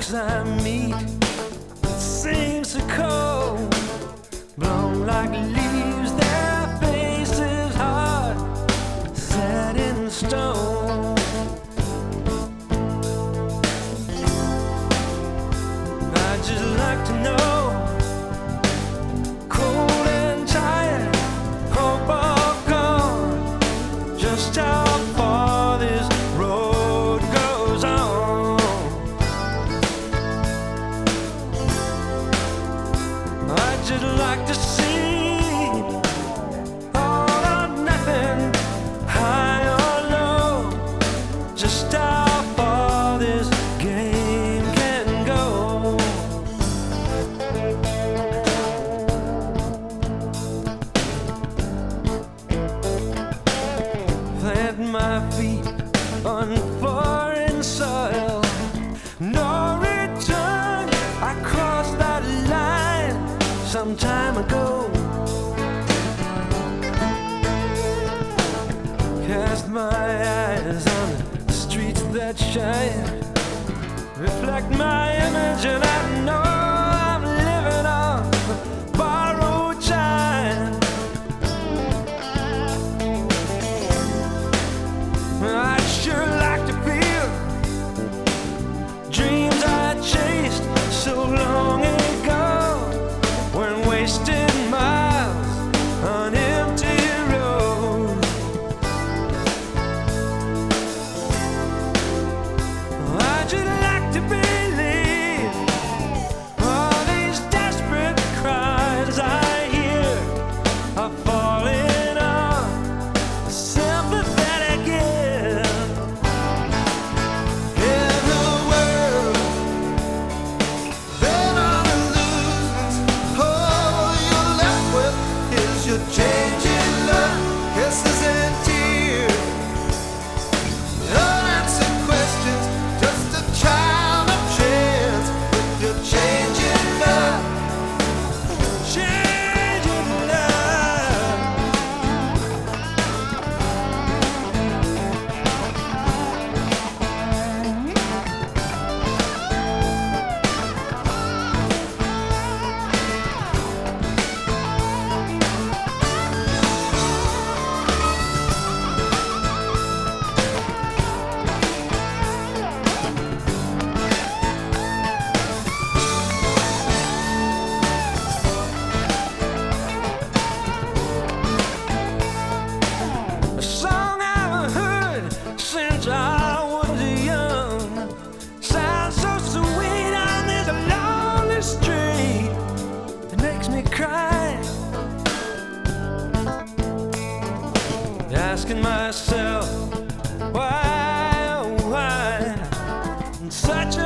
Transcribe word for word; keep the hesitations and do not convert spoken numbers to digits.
folks I meet, it seems so cold, blown like leaves, their faces hard, set in stone. I'd just like to know, cold and tired, hope all gone, just how far this road goes on. I'd just like to see all or nothing, high or low, just how far this game can go. Plant my feet on foreign soil, no return. I crossed that line some time ago. Cast my eyes on the streets that shine, reflect my image, and I know I'm living on borrowed time. I'd sure like to feel dreams I chased so long ago, weren't wasting miles on empty roads. I'd just like to believe all these desperate cries I hear are falling on sympathetic ear. In the world, then on illusions, all you're left with is your changing luck, kisses and tears, unanswered questions, just a child of chance with your changing luck, changing luck. A song I've heard since I was young, sounds so sweet on this lonely street, it makes me cry, asking myself why, oh why, in such a